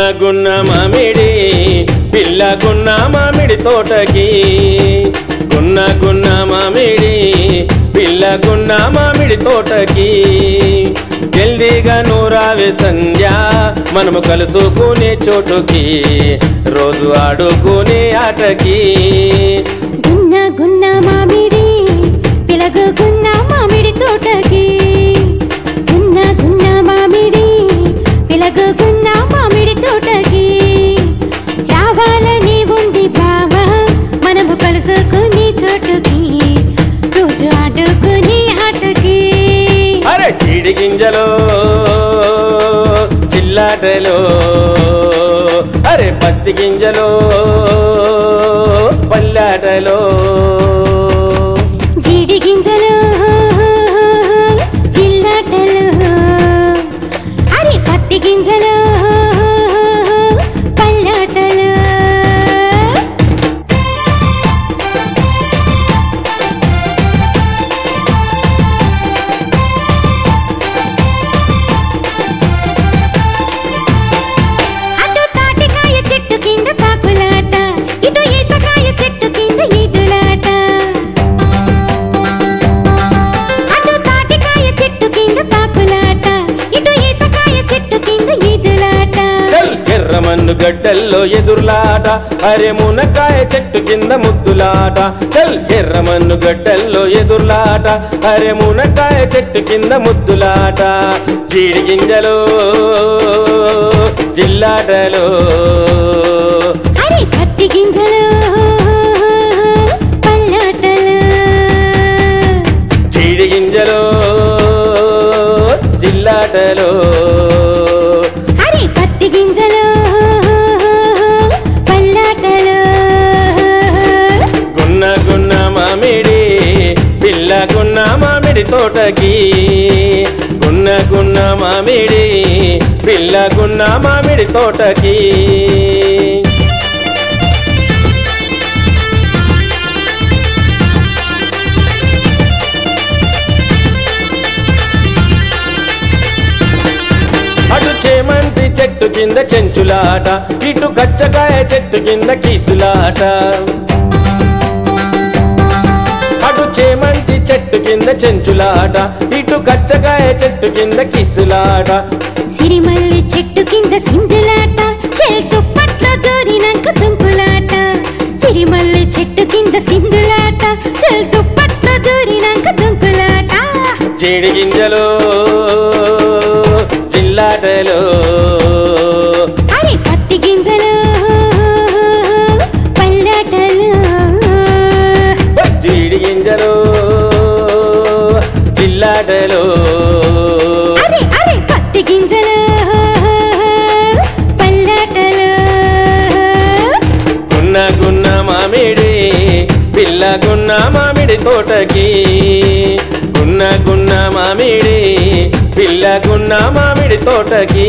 గున్న మామిడి పిల్లగున్న మామిడి తోటకి గున్న మామిడి పిల్లగున్న మామిడి తోటకి జల్దీగా నూరావే సంధ్య మనము కలుసుకునే చోటుకి రోజు ఆడుకునే ఆటకి గున్న మామిడి పిలగున్న మామిడి తోటకి గున్న మామిడి పిలగున్న మామిడి తోటకి రావాలని ఉంది బావా మనము కలుసుకునే చోటుకి రోజు ఆడుకునే ఆటకి అరే చీడి గింజలో చిల్లాటలో అరే పత్తి గింజలో పల్లాటలో జీడి గింజలు జిల్లాటలు అరే పత్తి గింజలు పల్లాటలు అటు తాటికాయ చెట్టు కింద తాకులాట ఇటు ఈతకాయ చెట్టు కింద ఈదులాట అటు తాటికాయ చెట్టు కింద తాకులాట ఇటు ఈతకాయ చెట్టు కింద ఈదులాట చల్ ఎర్రమన్ను గడ్డల్లో ఎదురులాట అరే మునకాయ చెట్టు కింద ముద్దులాట చల్ ఎర్రమన్ను గడ్డల్లో ఎదురులాట అరే మునకాయ చెట్టు కింద ముద్దులాట జీడి గింజలో జిల్లాటలో అరే పత్తి గింజలు పల్లాటలు జీడి గింజలో జిల్లాటలో అరే పత్తి గింజలు పల్లాటలు గున్న మామిడి పిల్లగున్న మామిడి తోటకి గున్న మామిడి పిల్లగున్న మామిడి తోటకి అటు చేమంతి చెట్టు కింద చెంచులాట ఇటు కచ్చకాయ చెట్టు కింద కీసులాట అటు చేమంతి చెట్టు కింద చెంచులాట ఇటు కచ్చకాయ చెట్టు కింద కిసులాట సిరిమల్లి చెట్టు కింద సింధులాట చెల్తు పట్ల దూరినాక తుంపులాట సిరిమల్లి చెట్టు కింద సింధులాట చెల్తు పట్ల దూరినాక తుంపులాట జీడి గింజలో జిల్లాటలో అరే పత్తి గింజలు పల్లాటలు జీడి గింజలో జిల్లాటలో అరే పత్తి గింజలు పల్లాటలు గున్న మామిడి పిల్లగున్న మామిడి తోటకి గున్న మామిడి పిల్లగున్న మామిడి తోటకి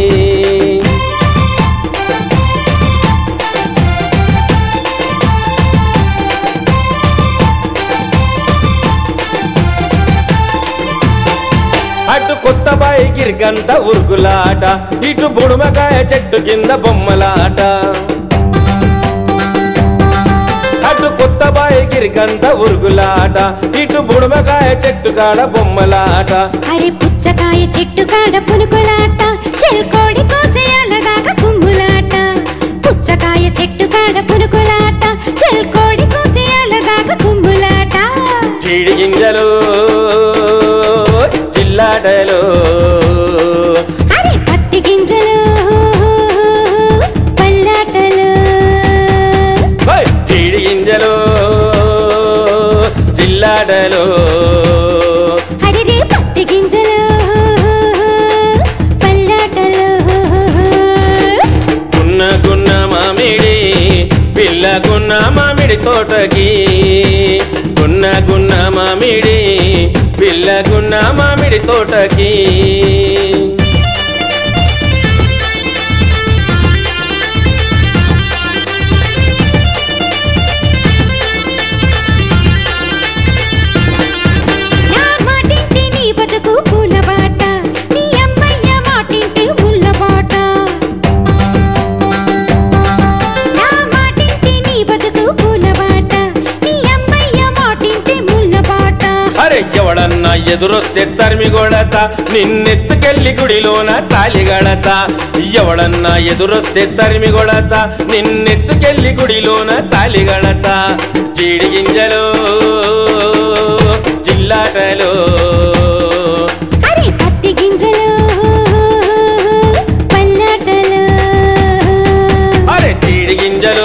అటు కొత్త బాయి గిరికంత ఉరుకులాట ఇటు బుడుమకాయ చెట్టు కింద బొమ్మలాట అటు కొత్త బాయి గిరికంత ఉరుకులాట ఇటు బుడుమకాయ చెట్టు కాడ బొమ్మలాట అరే పుచ్చకాయ చెట్టు కాడ పునుకులాట చెల్కోడి కోసేయాలదాకా కుమ్ములాట పుచ్చకాయ చెట్టు కాడ పునుకులాట చెల్కోడి కోసేయాలదాకా కుమ్ములాట జీడి గింజలు జిల్లాటలో అరే పత్తి గింజలు పల్లాటలు జీడి గింజలు జిల్లాటలో అరే పత్తి గింజలు పల్లాటలు గున్న మామిడి పిల్లగున్న మామిడి తోటకి గున్న మామిడి పిల్లగున్న మామిడి తోటకి నా మాటింటి నీ బతుకు పూల బాట నీ అమ్మయ్య మాటింటి ముళ్ళ బాట ఎవడన్నా ఎదురొస్తే తరిమి కొడత నిన్నెత్తుకెళ్ళి గుడిలోన తాలిగడత ఎవడన్నా ఎదురొస్తే తరిమి కొడత నిన్నెత్తుకెళ్ళి గుడిలోన తాలిగడత జీడి గింజలు జిల్లాటలో అరే పత్తి గింజలు పల్లాటలు అరే జీడి గింజలు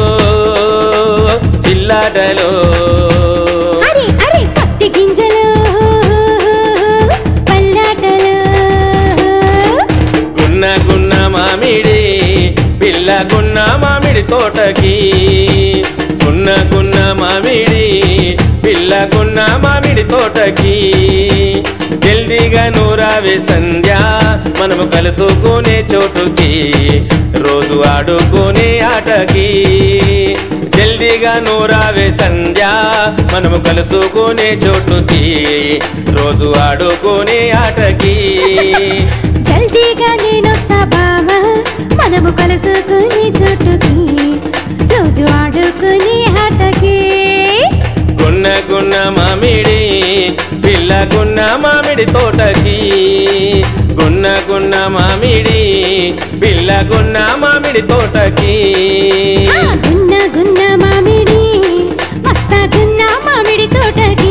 జిల్లాటలో అరే అరే పత్తి గింజలు పల్లాటలు గున్న గున్న మామిడి పిల్ల గున్న మామిడి తోటకి గున్న గున్న మామిడి పిల్ల గున్న మామిడి తోటకి జల్దీగా నూరావే సంధ్య మనము కలుసుకునే చోటుకి రోజు ఆడుకునే ఆటకి జల్దీగా నూరావే సంధ్య మనము కలుసుకునే చోటుకి రోజు ఆడుకునే ఆటకి జల్దీగా నేనొస్తా బావా మనము కలుసుకునే చోటుకి రోజు ఆడుకునే ఆటకి గున్న గున్న మామిడి పిల్ల గున్న మామిడి తోటకి గున్న గున్న మామిడి పిల్ల గున్న మామిడి తోటకి గున్న గున్న మామిడి మస్తా గున్న మామిడి తోటకి